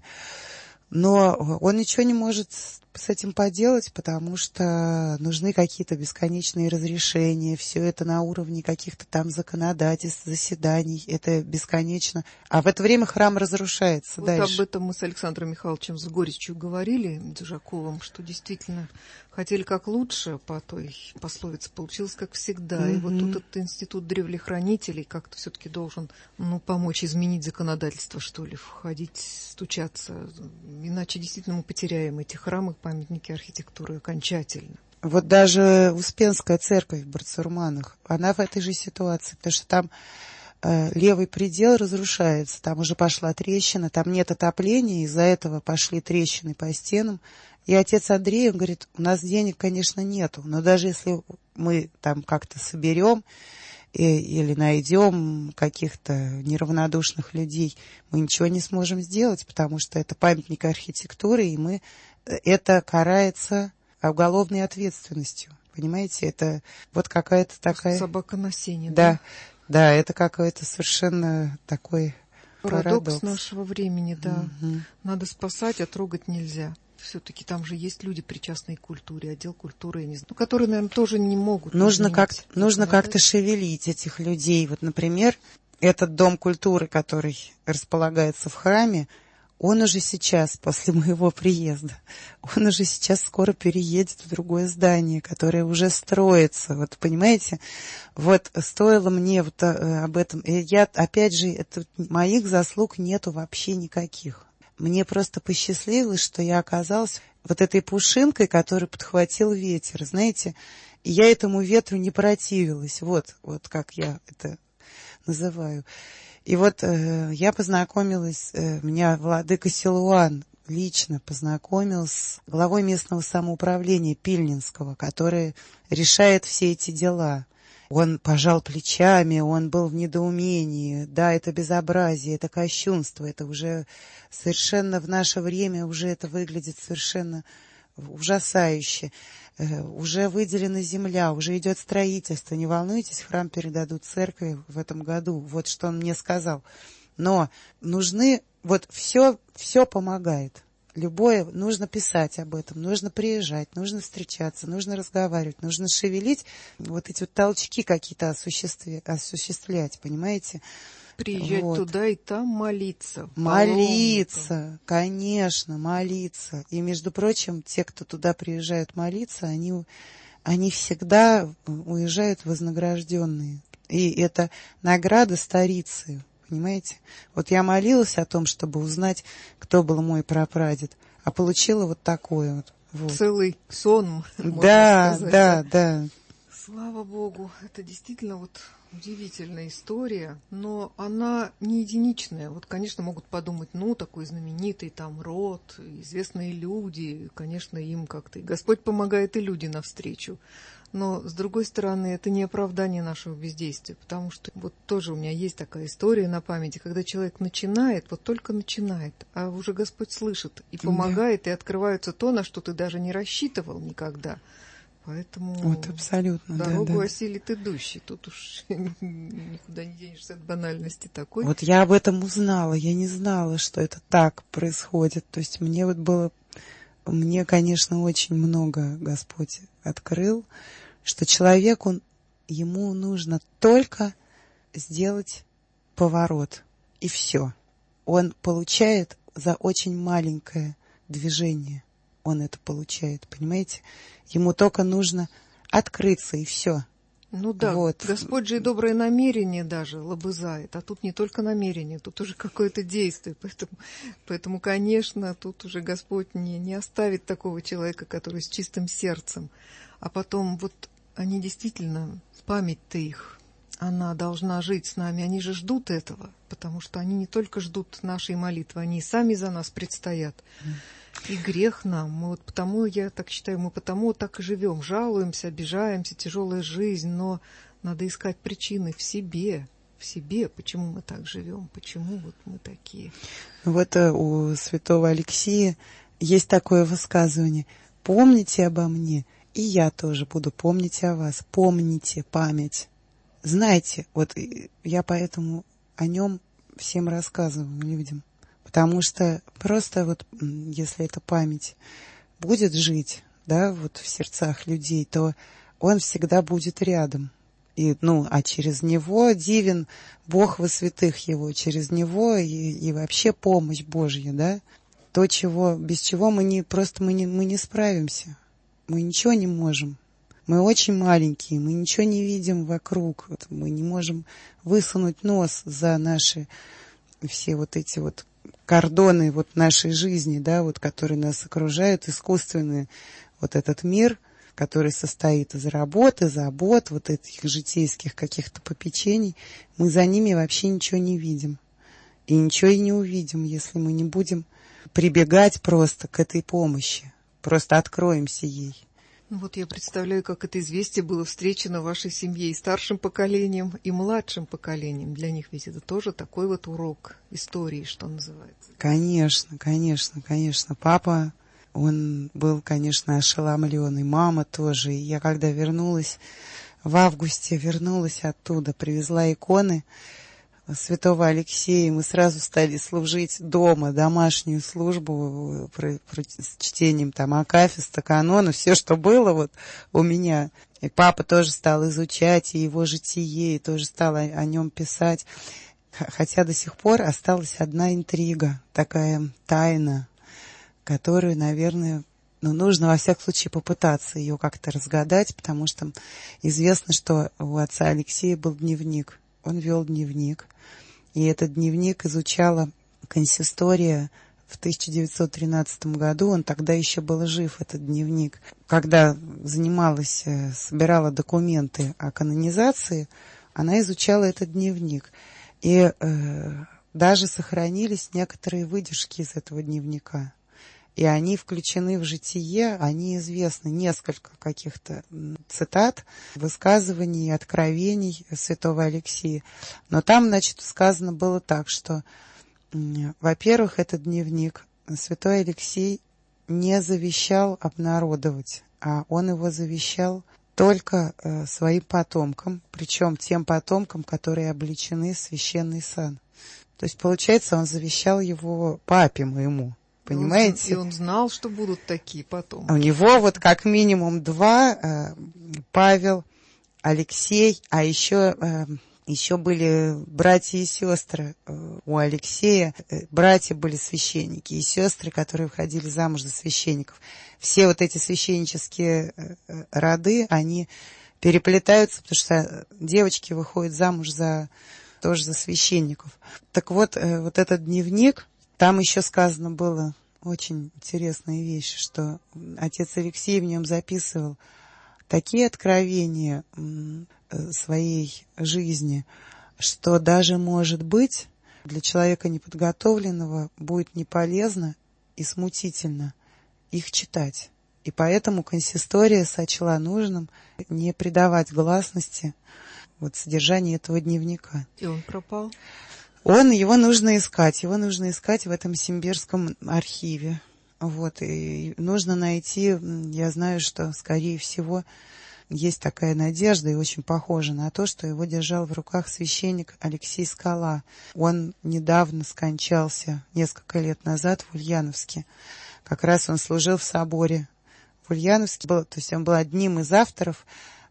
Но он ничего не может с этим поделать, потому что нужны какие-то бесконечные разрешения. Все это на уровне каких-то там законодательств, заседаний. Это бесконечно. А в это время храм разрушается вот дальше. Об этом мы с Александром Михайловичем с горечью говорили, Дзержаковым, что действительно хотели как лучше, по той пословице получилось как всегда. И вот тут этот институт древлехранителей как-то все-таки должен помочь изменить законодательство, что ли, входить, стучаться. Иначе действительно мы потеряем эти храмы, памятники архитектуры окончательно. Вот даже Успенская церковь в Барцурманах, она в этой же ситуации, потому что там левый предел разрушается, там уже пошла трещина, там нет отопления, из-за этого пошли трещины по стенам. И отец Андрей, он говорит, у нас денег, конечно, нету, но даже если мы там как-то соберем или найдем каких-то неравнодушных людей, мы ничего не сможем сделать, потому что это памятник архитектуры, и это карается уголовной ответственностью. Понимаете, это вот какая-то такая... Собака на сене, да? Да, это какой-то совершенно такой парадокс нашего времени, да. Угу. Надо спасать, а трогать нельзя. Все-таки там же есть люди, причастные к культуре, отдел культуры, я не знаю, которые, наверное, тоже не могут. Нужно как-то шевелить этих людей. Вот, например, этот дом культуры, который располагается в храме, он уже сейчас, после моего приезда, он уже сейчас скоро переедет в другое здание, которое уже строится. Вот, понимаете? Вот стоило мне вот об этом... Я, опять же, моих заслуг нету вообще никаких. Мне просто посчастливилось, что я оказалась вот этой пушинкой, которую подхватил ветер, знаете. И я этому ветру не противилась. Вот как я это называю. И вот я познакомилась, меня владыка Силуан лично познакомил с главой местного самоуправления Пильнинского, который решает все эти дела. Он пожал плечами, он был в недоумении. Да, это безобразие, это кощунство, это уже совершенно в наше время уже это выглядит совершенно ужасающе. Уже выделена земля, уже идет строительство. Не волнуйтесь, храм передадут церкви в этом году. Вот что он мне сказал. Но нужны, вот все помогает. Любое, нужно писать об этом, нужно приезжать, нужно встречаться, нужно разговаривать, нужно шевелить, вот эти вот толчки какие-то осуществлять, понимаете? Приезжать туда и там молиться. Молиться, конечно, молиться. И, между прочим, те, кто туда приезжают молиться, они всегда уезжают вознагражденные. И это награда старицы. Понимаете? Вот я молилась о том, чтобы узнать, кто был мой прапрадед, а получила вот такое вот. Целый сон, можно сказать. Да. Слава Богу, это действительно вот удивительная история, но она не единичная. Вот, конечно, могут подумать, ну, такой знаменитый там род, известные люди, конечно, им как-то и Господь помогает, и люди навстречу. Но, с другой стороны, это не оправдание нашего бездействия, потому что вот тоже у меня есть такая история на памяти, когда человек начинает, вот только начинает, а уже Господь слышит и помогает, и открывается то, на что ты даже не рассчитывал никогда. Поэтому вот абсолютно, дорогу осилит идущий. Тут уж никуда не денешься от банальности такой. Вот я об этом узнала. Я не знала, что это так происходит. То есть мне, конечно, очень много Господь открыл, что человеку, ему нужно только сделать поворот, и все. Он получает за очень маленькое движение. Он это получает, понимаете? Ему только нужно открыться, и все. Ну да, вот. Господь же и доброе намерение даже лобызает, а тут не только намерение, тут уже какое-то действие. Поэтому, конечно, тут уже Господь не оставит такого человека, который с чистым сердцем. А потом вот они действительно, память-то их, она должна жить с нами. Они же ждут этого, потому что они не только ждут нашей молитвы, они и сами за нас предстоят. И грех нам. Мы вот потому, я так считаю, мы потому так и живем. Жалуемся, обижаемся, тяжелая жизнь, но надо искать причины в себе, почему мы так живем, почему вот мы такие. Вот у святого Алексия есть такое высказывание: «Помните обо мне, и я тоже буду помнить о вас». Помните, память. Знаете, вот я поэтому о нем всем рассказываю людям. Потому что просто вот если эта память будет жить, да, вот в сердцах людей, то он всегда будет рядом. И, а через него дивен Бог во святых его, через него и вообще помощь Божья, да. То, без чего мы не справимся. Мы ничего не можем. Мы очень маленькие, мы ничего не видим вокруг. Вот мы не можем высунуть нос за наши все вот эти вот кордоны вот нашей жизни, да, вот, которые нас окружают, искусственный вот этот мир, который состоит из работы, забот, вот этих житейских каких-то попечений, мы за ними вообще ничего не видим. И ничего и не увидим, если мы не будем прибегать просто к этой помощи, просто откроемся ей. Вот я представляю, как это известие было встречено в вашей семье и старшим поколением, и младшим поколением. Для них ведь это тоже такой вот урок истории, что называется. Конечно. Папа, он был, конечно, ошеломлен, и мама тоже. И я когда в августе вернулась оттуда, привезла иконы святого Алексея, мы сразу стали служить дома, домашнюю службу с чтением там акафиста, канона, все, что было вот у меня. И папа тоже стал изучать и его житие, и тоже стал о нем писать. Хотя до сих пор осталась одна интрига, такая тайна, которую, наверное, нужно во всяком случае попытаться ее как-то разгадать, потому что известно, что у отца Алексея был дневник. Он вел дневник, и этот дневник изучала консистория в 1913 году. Он тогда еще был жив, этот дневник. Когда собирала документы о канонизации, она изучала этот дневник. И даже сохранились некоторые выдержки из этого дневника. И они включены в житие, они известны, несколько каких-то цитат, высказываний, откровений святого Алексия. Но там, сказано было так, что, во-первых, этот дневник святой Алексей не завещал обнародовать, а он его завещал только своим потомкам, причем тем потомкам, которые облечены в священный сан. То есть, получается, он завещал его папе моему. Понимаете? И он знал, что будут такие потом. У него вот как минимум два, Павел, Алексей, а еще были братья и сестры у Алексея. Братья были священники и сестры, которые выходили замуж за священников. Все вот эти священнические роды, они переплетаются, потому что девочки выходят замуж тоже за священников. Так вот, вот этот дневник, там еще сказано было очень интересная вещь, что отец Алексей в нем записывал, такие откровения своей жизни, что даже, может быть, для человека неподготовленного будет не полезно и смутительно их читать. И поэтому консистория сочла нужным не придавать гласности содержанию этого дневника. И он пропал? Его нужно искать в этом Симбирском архиве. И нужно найти, я знаю, что, скорее всего, есть такая надежда и очень похоже на то, что его держал в руках священник Алексей Скала. Он недавно скончался, несколько лет назад, в Ульяновске. Как раз он служил в соборе в Ульяновске, то есть он был одним из авторов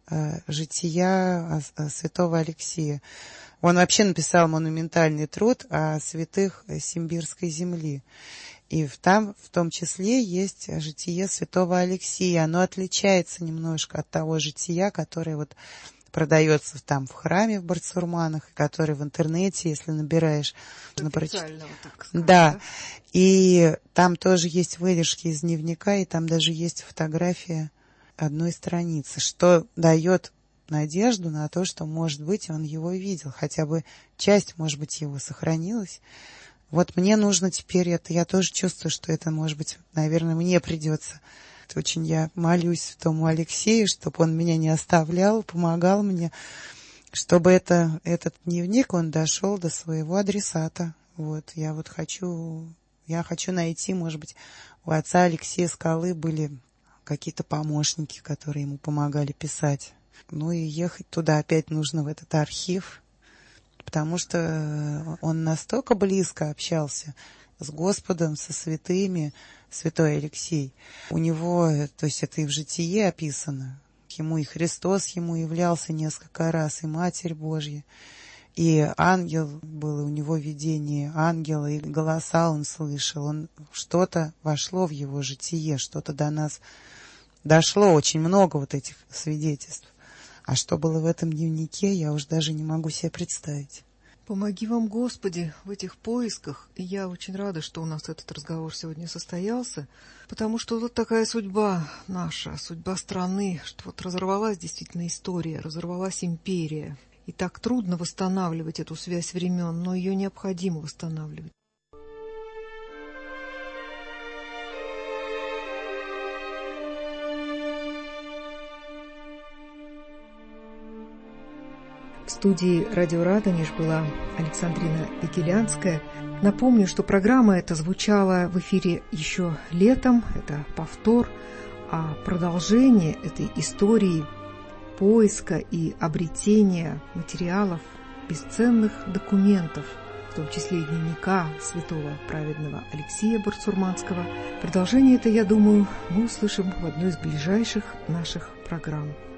жития святого Алексея. Он вообще написал монументальный труд о святых Симбирской земли. И там в том числе есть житие святого Алексея. Оно отличается немножко от того жития, которое продается там в храме в Барцурманах, который в интернете, если набираешь, можно прочитать. Так сказать, да. И там тоже есть выдержки из дневника, и там даже есть фотография одной страницы, что дает надежду на то, что, может быть, он его видел. Хотя бы часть, может быть, его сохранилась. Мне нужно теперь это. Я тоже чувствую, что это, может быть, наверное, мне придется. Очень я молюсь тому Алексею, чтобы он меня не оставлял, помогал мне, чтобы этот дневник, он дошел до своего адресата. Я хочу найти, может быть, у отца Алексея Скалы были какие-то помощники, которые ему помогали писать. И ехать туда опять нужно, в этот архив, потому что он настолько близко общался с Господом, со святыми, святой Алексей. У него, то есть это и в житие описано, ему и Христос ему являлся несколько раз, и Матерь Божья, и ангел было у него видение ангела, и голоса он слышал. Что-то вошло в его житие, что-то до нас дошло, очень много этих свидетельств. А что было в этом дневнике, я уж даже не могу себе представить. Помоги вам, Господи, в этих поисках. И я очень рада, что у нас этот разговор сегодня состоялся, потому что такая судьба наша, судьба страны, что разорвалась действительно история, разорвалась империя. И так трудно восстанавливать эту связь времен, но ее необходимо восстанавливать. В студии «Радио Радонеж» была Александрина Икелянская. Напомню, что программа эта звучала в эфире еще летом, это повтор, а продолжение этой истории поиска и обретения материалов, бесценных документов, в том числе и дневника святого праведного Алексея Барцурманского. Продолжение это, я думаю, мы услышим в одной из ближайших наших программ.